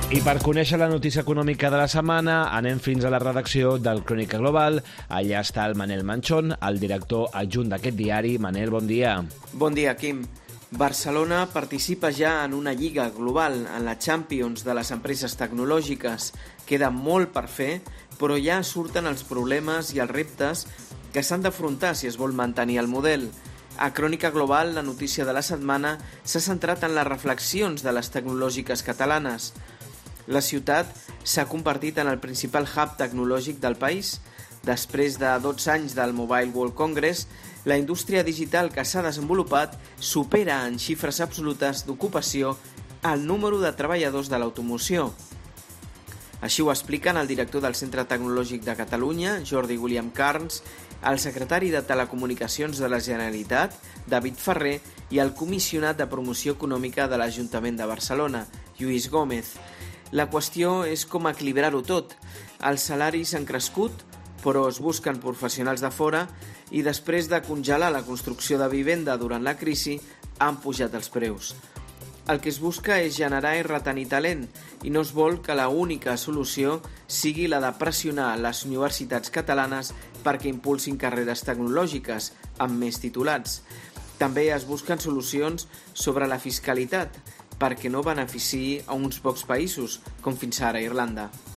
I per conèixer la notícia econòmica de la setmana, anem fins a la redacció del Crònica Global. Allà està el Manel Manchón, el director adjunt d'aquest diari. Manel, bon dia. Bon dia, Quim. Barcelona participa ja en una lliga global, en la Champions de les empreses tecnològiques. Queda molt per fer, però ja surten els problemes i els reptes que s'han d'afrontar si es vol mantenir el model. A Crònica Global, la notícia de la setmana s'ha centrat en les reflexions de les tecnològiques catalanes. La ciutat s'ha convertit en el principal hub tecnològic del país. Després de 12 anys del Mobile World Congress, la indústria digital que s'ha desenvolupat supera en xifres absolutes d'ocupació el número de treballadors de l'automoció. Així ho expliquen el director del Centre Tecnològic de Catalunya, Jordi William Carns, el secretari de Telecomunicacions de la Generalitat, David Ferrer, i el comissionat de promoció econòmica de l'Ajuntament de Barcelona, Lluís Gómez. La qüestió és com equilibrar-ho tot. Els salaris han crescut, però es busquen professionals de fora i després de congelar la construcció de vivenda durant la crisi, han pujat els preus. El que es busca és generar i retenir talent i no es vol que l'única solució sigui la de pressionar les universitats catalanes perquè impulsin carreres tecnològiques amb més titulats. També es busquen solucions sobre la fiscalitat perquè no beneficiï a uns pocs països, com fins ara Irlanda.